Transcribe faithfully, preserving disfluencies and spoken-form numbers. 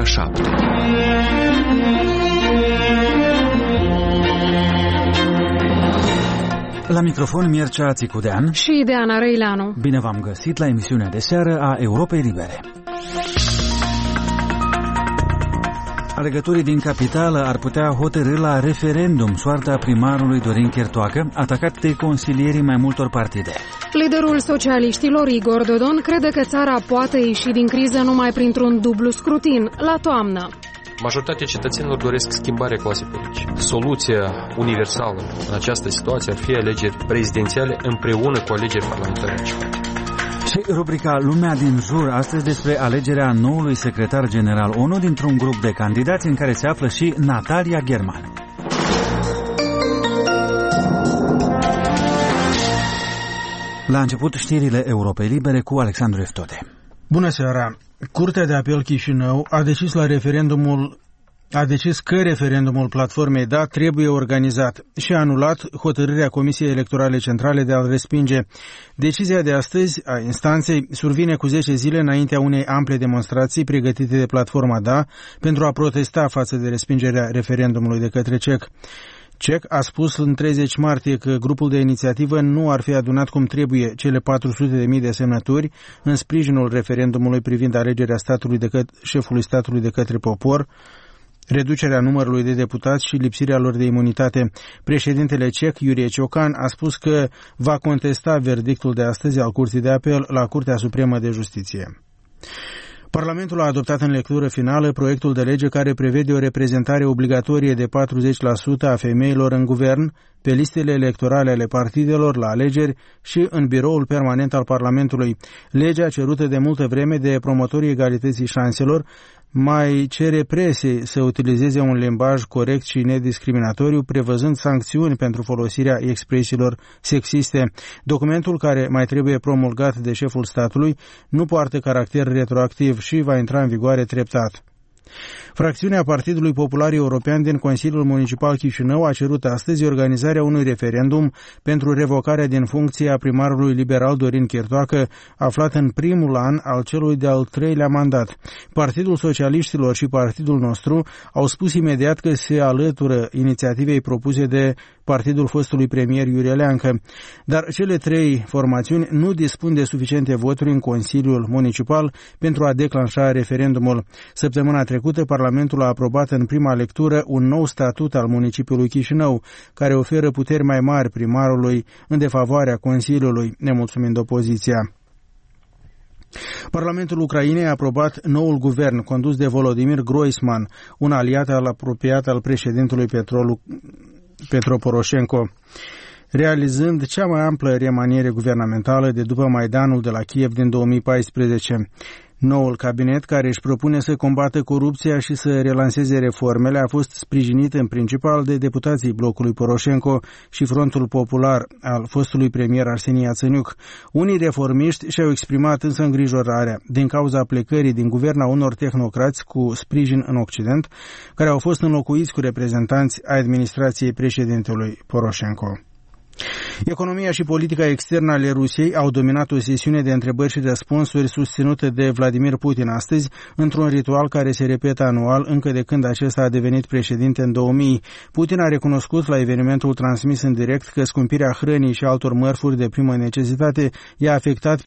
șapte. La microfon Mircea Țicudean și Diana Răileanu. Bine v-am găsit la emisiunea de seară a Europei Libere. Alegătorii din capitală ar putea hotărî la referendum soarta primarului Dorin Chiertoacă, atacat de consilierii mai multor partide. Liderul socialiștilor, Igor Dodon, crede că țara poate ieși din criză numai printr-un dublu scrutin, la toamnă. Majoritatea cetățenilor doresc schimbarea clasei politice. Soluția universală în această situație ar fi alegeri prezidențiale împreună cu alegeri parlamentare. Și rubrica Lumea din jur, astăzi despre alegerea noului secretar general O N U dintr-un grup de candidați în care se află și Natalia German. La început, știrile Europei Libere cu Alexandru Eftode. Bună seara! Curtea de apel Chișinău a decis la referendumul a decis că referendumul platformei Da trebuie organizat și a anulat hotărârea Comisiei Electorale Centrale de a-l respinge. Decizia de astăzi a instanței survine cu zece zile înaintea unei ample demonstrații pregătite de platforma Da pentru a protesta față de respingerea referendumului de către C E C. C E C a spus în treizeci martie că grupul de inițiativă nu ar fi adunat cum trebuie cele patru sute de mii de semnături în sprijinul referendumului privind alegerea statului de căt- șefului statului de către popor, reducerea numărului de deputați și lipsirea lor de imunitate. Președintele C E C, Iurie Ciocan, a spus că va contesta verdictul de astăzi al Curții de Apel la Curtea Supremă de Justiție. Parlamentul a adoptat în lectură finală proiectul de lege care prevede o reprezentare obligatorie de patruzeci la sută a femeilor în guvern, pe listele electorale ale partidelor la alegeri și în biroul permanent al Parlamentului. Legea, cerută de multă vreme de promotorii egalității șanselor, mai cere presei să utilizeze un limbaj corect și nediscriminatoriu, prevăzând sancțiuni pentru folosirea expresiilor sexiste. Documentul, care mai trebuie promulgat de șeful statului, nu poartă caracter retroactiv și va intra în vigoare treptat. Fracțiunea Partidului Popular European din Consiliul Municipal Chișinău a cerut astăzi organizarea unui referendum pentru revocarea din funcție a primarului liberal Dorin Chiertoacă, aflat în primul an al celui de-al treilea mandat. Partidul Socialiștilor și Partidul Nostru au spus imediat că se alătură inițiativei propuse de partidul fostului premier Iurie Leancă, dar cele trei formațiuni nu dispun de suficiente voturi în Consiliul Municipal pentru a declanșa referendumul. Săptămâna trecută, Parlamentul a aprobat în prima lectură un nou statut al municipiului Chișinău, care oferă puteri mai mari primarului în defavoarea Consiliului, nemulțumind opoziția. Parlamentul Ucrainei a aprobat noul guvern condus de Volodymyr Groisman, un aliat al apropiat al președintelui Petro, Petro Poroșenko, realizând cea mai amplă remaniere guvernamentală de după Maidanul de la Kiev din două mii paisprezece. Noul cabinet, care își propune să combată corupția și să relanseze reformele, a fost sprijinit în principal de deputații blocului Poroșenko și Frontul Popular al fostului premier Arsenie Iatsenuc. Unii reformiști și-au exprimat însă îngrijorarea din cauza plecării din guvern a unor tehnocrați cu sprijin în Occident, care au fost înlocuiți cu reprezentanți ai administrației președintelui Poroșenko. Economia și politica externă ale Rusiei au dominat o sesiune de întrebări și răspunsuri susținută de Vladimir Putin astăzi, într-un ritual care se repetă anual încă de când acesta a devenit președinte în două mii. Putin a recunoscut la evenimentul transmis în direct că scumpirea hrănii și altor mărfuri de primă necesitate i-a afectat